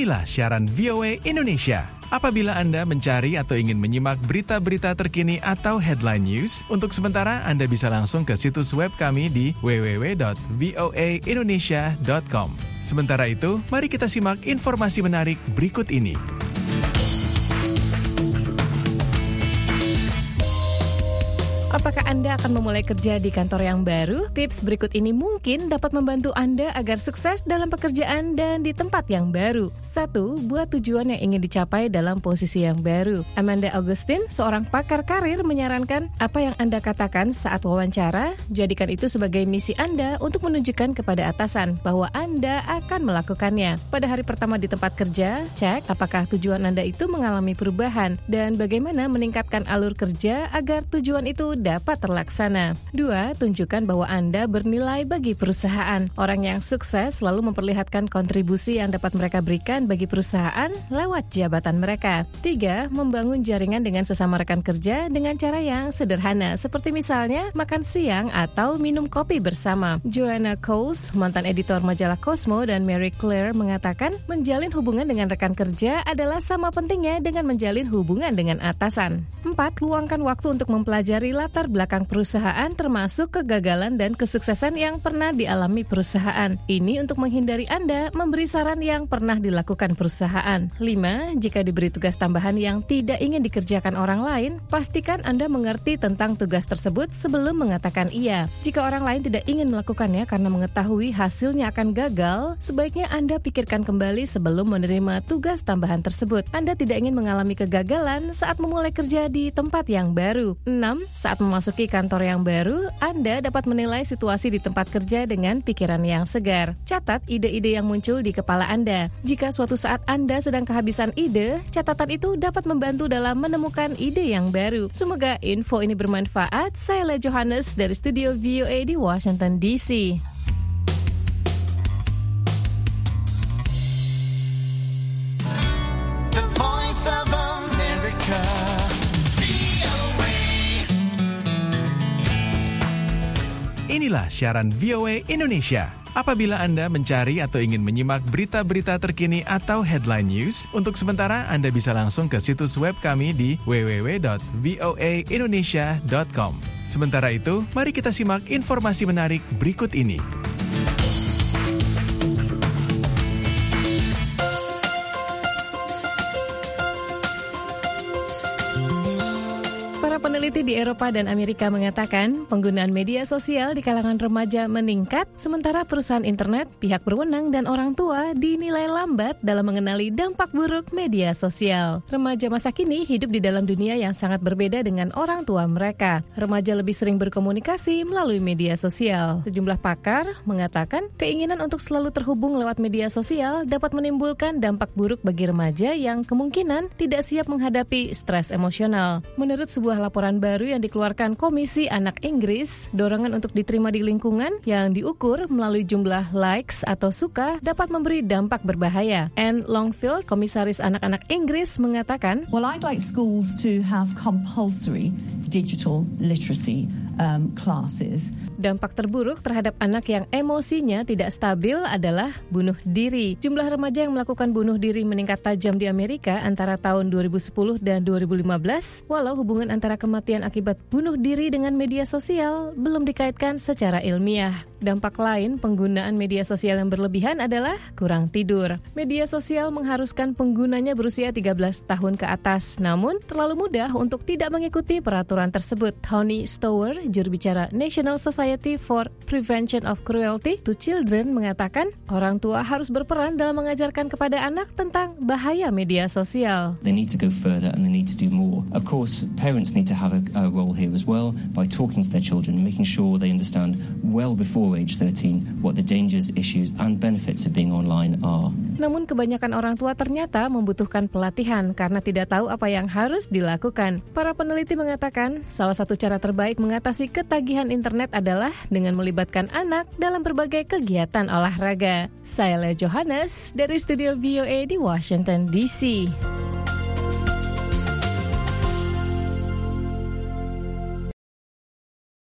Inilah siaran VOA Indonesia. Apabila Anda mencari atau ingin menyimak berita-berita terkini atau headline news, untuk sementara Anda bisa langsung ke situs web kami di www.voaindonesia.com. Sementara itu, mari kita simak informasi menarik berikut ini. Apakah Anda akan memulai kerja di kantor yang baru? Tips berikut ini mungkin dapat membantu Anda agar sukses dalam pekerjaan dan di tempat yang baru. 1. Buat tujuan yang ingin dicapai dalam posisi yang baru. Amanda Augustine, seorang pakar karir, menyarankan apa yang Anda katakan saat wawancara, jadikan itu sebagai misi Anda untuk menunjukkan kepada atasan bahwa Anda akan melakukannya. Pada hari pertama di tempat kerja, cek apakah tujuan Anda itu mengalami perubahan dan bagaimana meningkatkan alur kerja agar tujuan itu dapat terlaksana. 2. Tunjukkan bahwa Anda bernilai bagi perusahaan. Orang yang sukses selalu memperlihatkan kontribusi yang dapat mereka berikan bagi perusahaan lewat jabatan mereka. 3. Membangun jaringan dengan sesama rekan kerja dengan cara yang sederhana, seperti misalnya makan siang atau minum kopi bersama. Joanna Coles, mantan editor majalah Cosmo, dan Mary Claire mengatakan menjalin hubungan dengan rekan kerja adalah sama pentingnya dengan menjalin hubungan dengan atasan. 4. Luangkan waktu untuk mempelajari latar belakang perusahaan termasuk kegagalan dan kesuksesan yang pernah dialami perusahaan. Ini untuk menghindari Anda memberi saran yang pernah dilakukan perusahaan. 5. Jika diberi tugas tambahan yang tidak ingin dikerjakan orang lain, pastikan Anda mengerti tentang tugas tersebut sebelum mengatakan iya. Jika orang lain tidak ingin melakukannya karena mengetahui hasilnya akan gagal, sebaiknya Anda pikirkan kembali sebelum menerima tugas tambahan tersebut. Anda tidak ingin mengalami kegagalan saat memulai kerja di tempat yang baru. 6. Saat memasuki kantor yang baru, Anda dapat menilai situasi di tempat kerja dengan pikiran yang segar. Catat ide-ide yang muncul di kepala Anda. Jika suatu saat Anda sedang kehabisan ide, catatan itu dapat membantu dalam menemukan ide yang baru. Semoga info ini bermanfaat. Saya Le Johannes dari studio VOA di Washington DC. The Voice of America. Inilah siaran VOA Indonesia. Apabila Anda mencari atau ingin menyimak berita-berita terkini atau headline news, untuk sementara Anda bisa langsung ke situs web kami di www.voaindonesia.com. Sementara itu, mari kita simak informasi menarik berikut ini. Peneliti di Eropa dan Amerika mengatakan penggunaan media sosial di kalangan remaja meningkat, sementara perusahaan internet, pihak berwenang, dan orang tua dinilai lambat dalam mengenali dampak buruk media sosial. Remaja masa kini hidup di dalam dunia yang sangat berbeda dengan orang tua mereka. Remaja lebih sering berkomunikasi melalui media sosial. Sejumlah pakar mengatakan keinginan untuk selalu terhubung lewat media sosial dapat menimbulkan dampak buruk bagi remaja yang kemungkinan tidak siap menghadapi stres emosional. Menurut sebuah laporan baru yang dikeluarkan Komisi Anak Inggris, dorongan untuk diterima di lingkungan yang diukur melalui jumlah likes atau suka dapat memberi dampak berbahaya. Anne Longfield, komisaris anak-anak Inggris, mengatakan, Well, I'd like schools to have compulsory digital literacy classes. Dampak terburuk terhadap anak yang emosinya tidak stabil adalah bunuh diri. Jumlah remaja yang melakukan bunuh diri meningkat tajam di Amerika antara tahun 2010 dan 2015, walau hubungan antara kematian akibat bunuh diri dengan media sosial belum dikaitkan secara ilmiah. Dampak lain penggunaan media sosial yang berlebihan adalah kurang tidur. Media sosial mengharuskan penggunanya berusia 13 tahun ke atas, namun terlalu mudah untuk tidak mengikuti peraturan tersebut. Tony Stower, juru bicara National Society for Prevention of Cruelty to Children, mengatakan orang tua harus berperan dalam mengajarkan kepada anak tentang bahaya media sosial. They need to go further and they need to do more. Of course, parents need to have a role here as well by talking to their children, making sure they understand well before age 13 what the dangers, issues and benefits of being online are. Namun kebanyakan orang tua ternyata membutuhkan pelatihan karena tidak tahu apa yang harus dilakukan. Para peneliti mengatakan salah satu cara terbaik mengatasi ketagihan internet adalah dengan melibatkan anak dalam berbagai kegiatan olahraga. Saya Le Johannes dari studio VOA di Washington DC.